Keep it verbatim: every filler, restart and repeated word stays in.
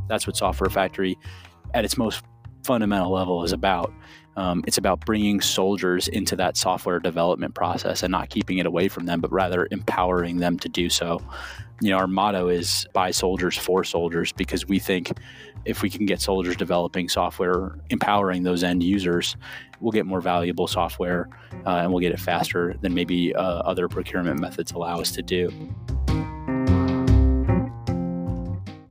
That's what Software Factory at its most fundamental level is about. Um, it's about bringing soldiers into that software development process and not keeping it away from them, but rather empowering them to do so. You know, our motto is by soldiers for soldiers, because we think if we can get soldiers developing software, empowering those end users, we'll get more valuable software uh, and we'll get it faster than maybe uh, other procurement methods allow us to do.